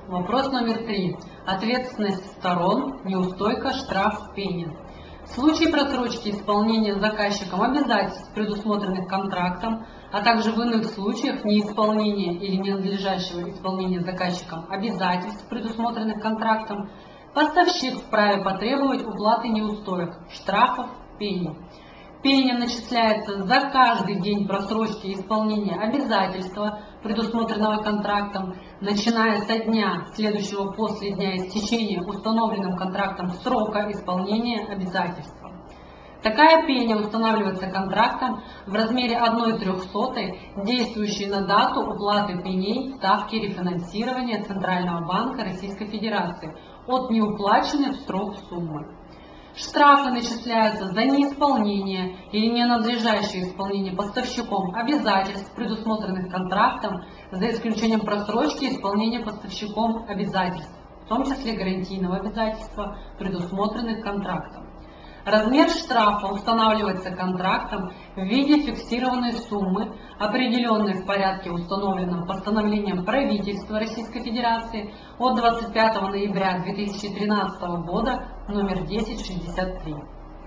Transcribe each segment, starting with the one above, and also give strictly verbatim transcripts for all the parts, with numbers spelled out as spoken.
Вопрос номер три. Ответственность сторон, неустойка, штраф, пени. В случае просрочки исполнения заказчиком обязательств, предусмотренных контрактом, а также в иных случаях неисполнения или ненадлежащего исполнения заказчиком обязательств, предусмотренных контрактом, поставщик вправе потребовать уплаты неустоек, штрафов, пени. Пеня начисляется за каждый день просрочки исполнения обязательства, предусмотренного контрактом, начиная со дня, следующего после дня истечения установленным контрактом срока исполнения обязательства. Такая пеня устанавливается контрактом в размере одной трехсотой, действующей на дату уплаты пеней ставки рефинансирования Центрального банка Российской Федерации от неуплаченной в срок суммы. Штрафы начисляются за неисполнение или ненадлежащее исполнение поставщиком обязательств, предусмотренных контрактом, за исключением просрочки исполнения поставщиком обязательств, в том числе гарантийного обязательства, предусмотренных контрактом. Размер штрафа устанавливается контрактом в виде фиксированной суммы, определенной в порядке, установленном постановлением правительства Российской Федерации от двадцать пятого ноября две тысячи тринадцатого года номер десять шестьдесят три.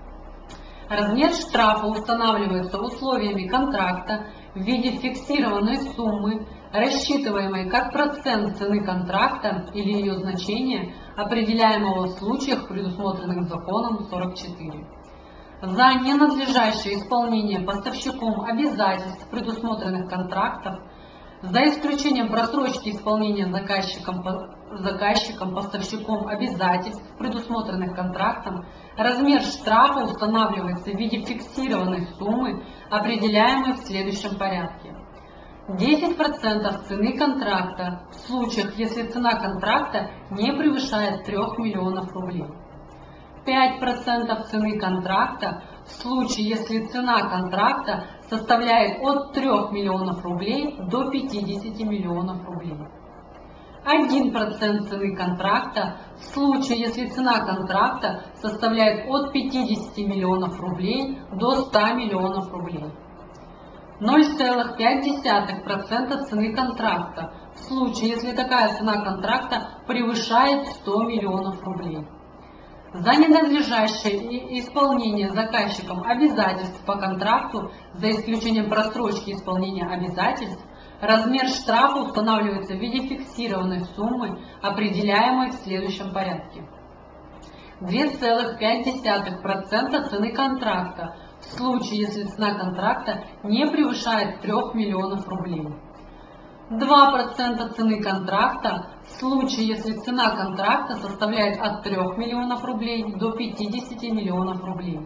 Размер штрафа устанавливается условиями контракта в виде фиксированной суммы, рассчитываемой как процент цены контракта или ее значения, определяемого в случаях, предусмотренных законом сорок четыре. За ненадлежащее исполнение поставщиком обязательств, предусмотренных контрактов, за исключением просрочки исполнения заказчиком, заказчиком поставщиком обязательств, предусмотренных контрактом, размер штрафа устанавливается в виде фиксированной суммы, определяемой в следующем порядке. десять процентов цены контракта в случаях, если цена контракта не превышает трёх миллионов рублей. пять процентов цены контракта в случае, если цена контракта составляет от трёх миллионов рублей до пятидесяти миллионов рублей. один процент цены контракта в случае, если цена контракта составляет от пятидесяти миллионов рублей до ста миллионов рублей. ноль целых пять десятых процента цены контракта в случае, если такая цена контракта превышает сто миллионов рублей. За ненадлежащее исполнение заказчиком обязательств по контракту, за исключением просрочки исполнения обязательств, размер штрафа устанавливается в виде фиксированной суммы, определяемой в следующем порядке. две целых пять десятых процента цены контракта в случае, если цена контракта не превышает трёх миллионов рублей. два процента цены контракта в случае, если цена контракта составляет от трёх миллионов рублей до пятидесяти миллионов рублей.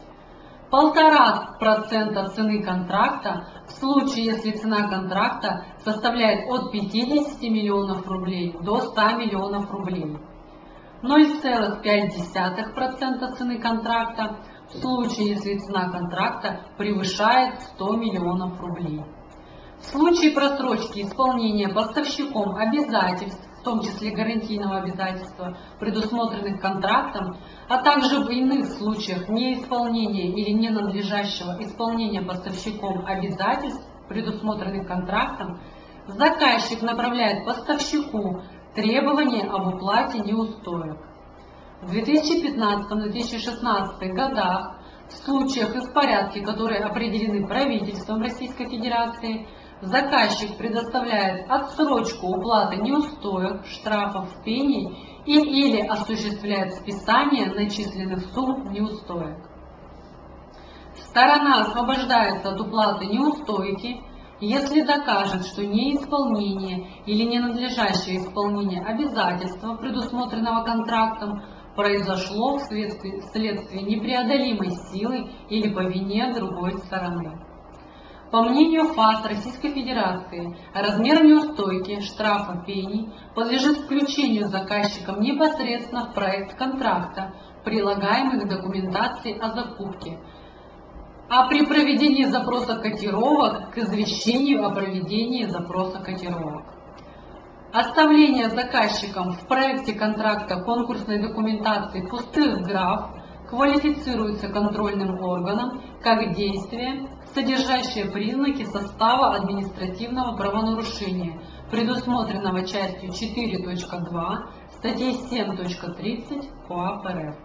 полтора процента цены контракта в случае, если цена контракта составляет от пятидесяти миллионов рублей до ста миллионов рублей. ноль целых пять десятых процента цены контракта в случае, если цена контракта превышает сто миллионов рублей. В случае просрочки исполнения поставщиком обязательств, в том числе гарантийного обязательства, предусмотренных контрактом, а также в иных случаях неисполнения или ненадлежащего исполнения поставщиком обязательств, предусмотренных контрактом, заказчик направляет поставщику требования об уплате неустоек. В две тысячи пятнадцатом — две тысячи шестнадцатом годах в случаях и в порядке, которые определены правительством Российской Федерации, заказчик предоставляет отсрочку уплаты неустоек, штрафов, пений и или осуществляет списание начисленных сумм неустоек. Сторона освобождается от уплаты неустойки, если докажет, что неисполнение или ненадлежащее исполнение обязательства, предусмотренного контрактом, произошло вследствие, вследствие непреодолимой силы или по вине другой стороны. По мнению ФАС Российской Федерации, размер неустойки, штрафа, пений подлежит включению заказчиком непосредственно в проект контракта, прилагаемый к документации о закупке, а при проведении запроса котировок к извещению о проведении запроса котировок. Оставление заказчиком в проекте контракта конкурсной документации пустых граф квалифицируется контрольным органом как действие, содержащее признаки состава административного правонарушения, предусмотренного частью четыре точка два статьи семь точка тридцать КоАП РФ.